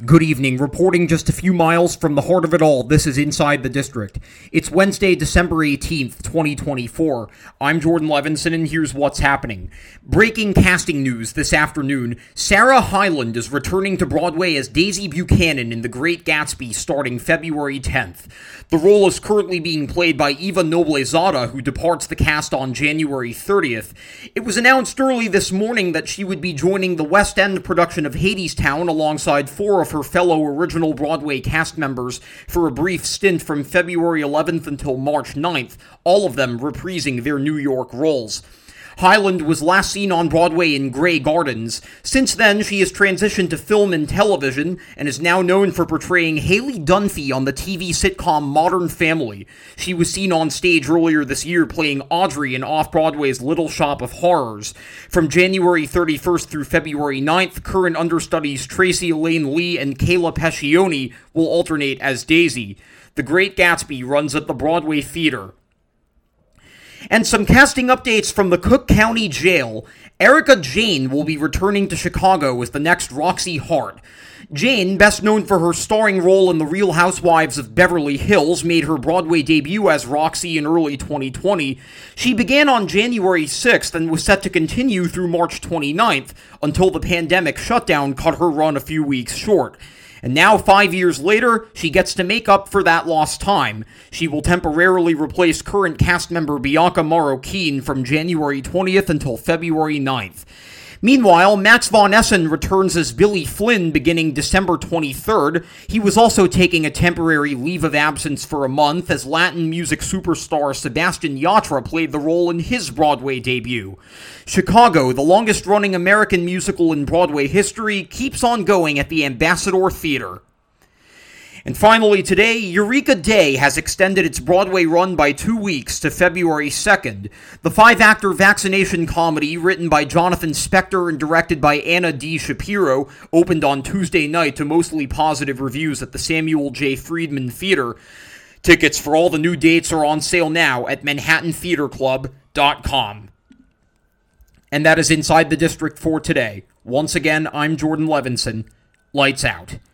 Good evening. Reporting just a few miles from the heart of it all, this is Inside the District. It's Wednesday, December 18th, 2024. I'm Jordan Levinson, and here's what's happening. Breaking casting news this afternoon. Sarah Hyland is returning to Broadway as Daisy Buchanan in The Great Gatsby starting February 10th. The role is currently being played by Eva Noblezada, who departs the cast on January 30th. It was announced early this morning that she would be joining the West End production of Hadestown alongside four of her fellow original Broadway cast members for a brief stint from February 11th until March 9th, all of them reprising their New York roles. Hyland was last seen on Broadway in Grey Gardens. Since then, she has transitioned to film and television and is now known for portraying Haley Dunphy on the TV sitcom Modern Family. She was seen on stage earlier this year playing Audrey in Off-Broadway's Little Shop of Horrors. From January 31st through February 9th, current understudies Tracy Elaine Lee and Kayla Pescioni will alternate as Daisy. The Great Gatsby runs at the Broadway Theater. And some casting updates from the Cook County Jail. Erika Jayne will be returning to Chicago as the next Roxy Hart. Jayne, best known for her starring role in The Real Housewives of Beverly Hills, made her Broadway debut as Roxy in early 2020. She began on January 6th and was set to continue through March 29th, until the pandemic shutdown cut her run a few weeks short. And now, 5 years later, she gets to make up for that lost time. She will temporarily replace current cast member Bianca Marroquin from January 20th until February 9th. Meanwhile, Max von Essen returns as Billy Flynn beginning December 23rd. He was also taking a temporary leave of absence for a month as Latin music superstar Sebastian Yatra played the role in his Broadway debut. Chicago, the longest-running American musical in Broadway history, keeps on going at the Ambassador Theater. And finally today, Eureka Day has extended its Broadway run by 2 weeks to February 2nd. The five-actor vaccination comedy, written by Jonathan Spector and directed by Anna D. Shapiro, opened on Tuesday night to mostly positive reviews at the Samuel J. Friedman Theater. Tickets for all the new dates are on sale now at ManhattanTheaterClub.com. And that is Inside the District for today. Once again, I'm Jordan Levinson. Lights out.